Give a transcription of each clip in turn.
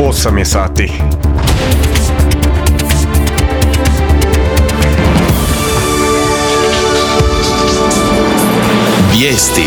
8 je sati. Vijesti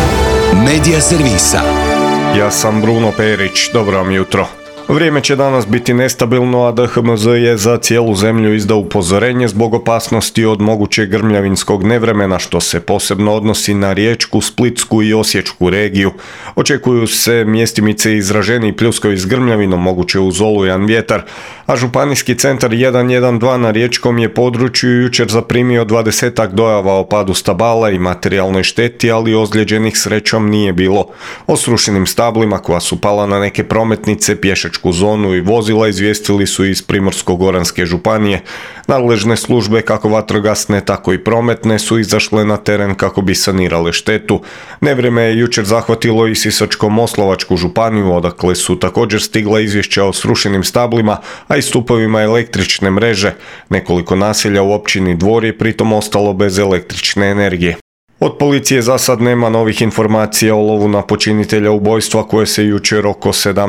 Medija servisa. Ja sam Bruno Perić, dobro vam jutro. Vrijeme će danas biti nestabilno, a DHMZ je za cijelu zemlju izdao upozorenje zbog opasnosti od mogućeg grmljavinskog nevremena, što se posebno odnosi na Riječku, Splitsku i Osječku regiju. Očekuju se mjestimice izraženiji pljuskovi s grmljavinom, moguće uz olujan vjetar, a županijski centar 112 na riječkom je području jučer zaprimio 20-ak dojava o padu stabala i materijalnoj šteti, ali ozlijeđenih srećom nije bilo. O srušenim stablima koja su pala na neke prometnice, pješačku zonu i vozila izvijestili su iz Primorsko-goranske županije. Nadležne službe, kako vatrogasne, tako i prometne, su izašle na teren kako bi sanirale štetu. Nevrijeme je jučer zahvatilo i Sisačko-moslavačku županiju, odakle su također stigla izvješća o srušenim stablima, a i stupovima električne mreže. Nekoliko naselja u općini Dvor je pritom ostalo bez električne energije. Od policije za sad nema novih informacija o lovu na počinitelja ubojstva koje se jučer oko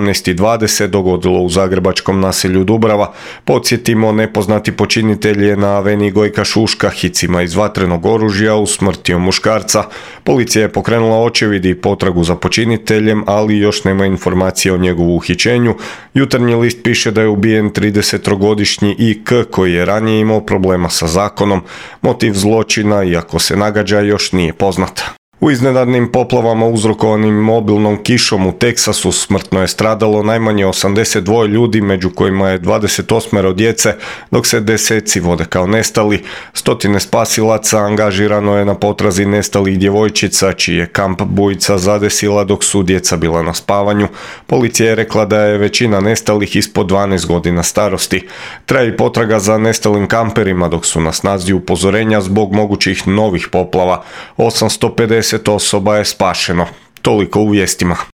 17:20 dogodilo u zagrebačkom naselju Dubrava. Podsjetimo, nepoznati počinitelj je na aveniji Gojka Šuška hicima iz vatrenog oružja usmrtio muškarca. Policija je pokrenula očevid i potragu za počiniteljem, ali još nema informacije o njegovu uhićenju. Jutarnji list piše da je ubijen 33-godišnji IK koji je ranije imao problema sa zakonom. Motiv zločina, iako se nagađa, još nije poznat. U iznenadnim poplavama uzrokovanim mobilnom kišom u Teksasu smrtno je stradalo najmanje 82 ljudi, među kojima je 28 djece, dok se deseci vode kao nestali. Stotine spasilaca angažirano je na potrazi nestalih djevojčica, čiji je kamp bujica zadesila dok su djeca bila na spavanju. Policija je rekla da je većina nestalih ispod 12 godina starosti. Traje potraga za nestalim kamperima, dok su na snazi upozorenja zbog mogućih novih poplava. 850 osoba je spašeno. Toliko u vijestima.